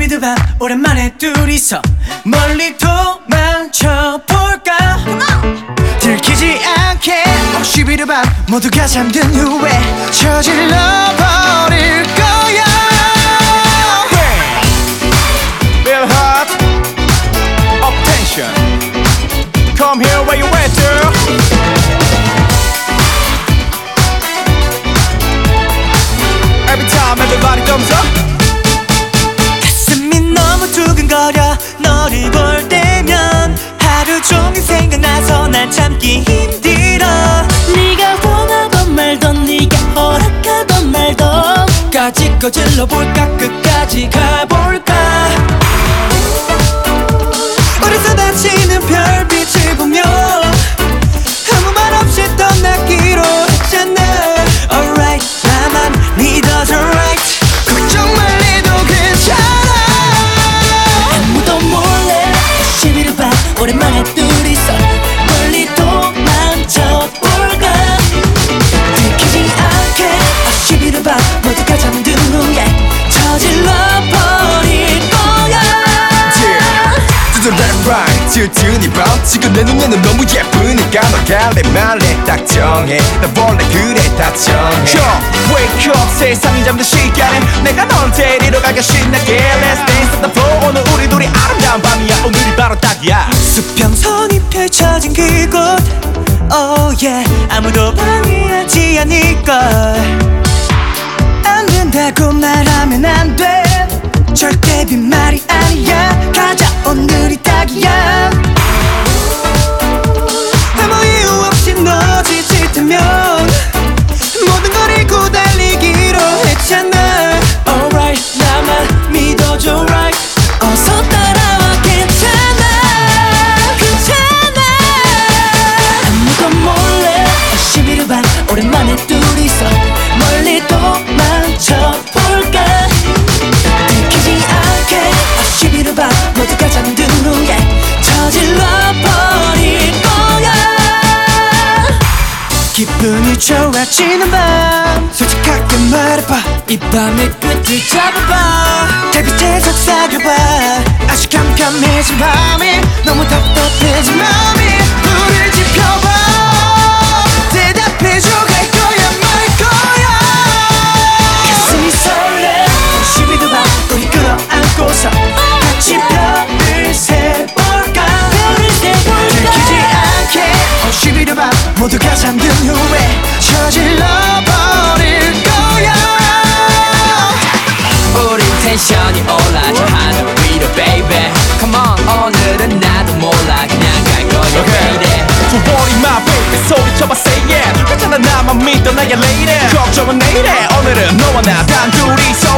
12도 밤 오랜만에 둘이서 멀리 도망쳐볼까. 들키지 않게 12도 밤 모두가 잠든 후에 저질러 버릴 거야. Real hot up tension. Come here where you at, girl. Every time everybody thumbs up. 가슴이 너무 두근거려 너를 볼 때면 하루 종일 생각나서 난 참기 힘들어. 네가 원하던 말던 네가 허락하던 말던 까짓 거 질러볼까 끝까지 가볼까. 우리 쏟아지는 별빛을 보며 아무 말 없이 떠나기로 했잖아. Alright 나만 믿어줘 right. 걱정 말해도 괜찮아. 아무도 몰래 12를 밤 오랜만에 둘이서 멀리 도망쳐볼까. 들키지 않게 12를 밤 모두가 잠든 후에 저질러 버릴 거야. To the left right 튼튼히 밤 지금 내 눈에는 너무 예쁘니까 너 갈래 말래 딱 정해 나 원래 그래 다 정해 Wake up 세상이 잠든 시간에 내가 널 데리러 가게 신나게 Let's dance on the floor 오늘 우리 둘이 아름다운 밤이야 오늘이 바로 딱이야. 수평선이 펼쳐진 그곳 Oh yeah 아무도 방해하지 않을걸. 안 된다고 말하면 안 돼. 절대 빈말이 아니야. 가자 오늘이 딱이야. 아무 이유 없이 너 지칠 테면 모든 걸 잃고 달리기로 했잖아. Alright 나만 믿어줘 right. 어서 따라와 괜찮아 괜찮아. 아무도 몰래 12를 밤 오랜만에 둘이서 멀리 도망쳐볼까. 들키지 않게 12를 밤 모두가 잠든 후에 저질러 버릴 거야. 기분이 좋아지는 밤 솔직하게 말해봐. 이 밤의 끝을 잡아봐. 달빛에 속삭여봐. 아주 깜깜해진 밤이 너무 답답해진 맘이 불을 지펴봐. 대답해줘 갈 거야 말 거야. 가슴이 설레 12도 밤 우리 끌어안고서 같이 별을 세볼까. 들키지 않게 12도 밤 모두가 잠든 후에 저질러 버릴 거야. 우린 텐션이 올라져 하늘 위로 baby Come on 오늘은 나도 몰라 그냥 갈 거야 baby Don't worry my baby 소리쳐봐 say yeah 괜찮아 나만 믿어 나의 lady 걱정은 내일에 오늘은 너와 나 단둘이서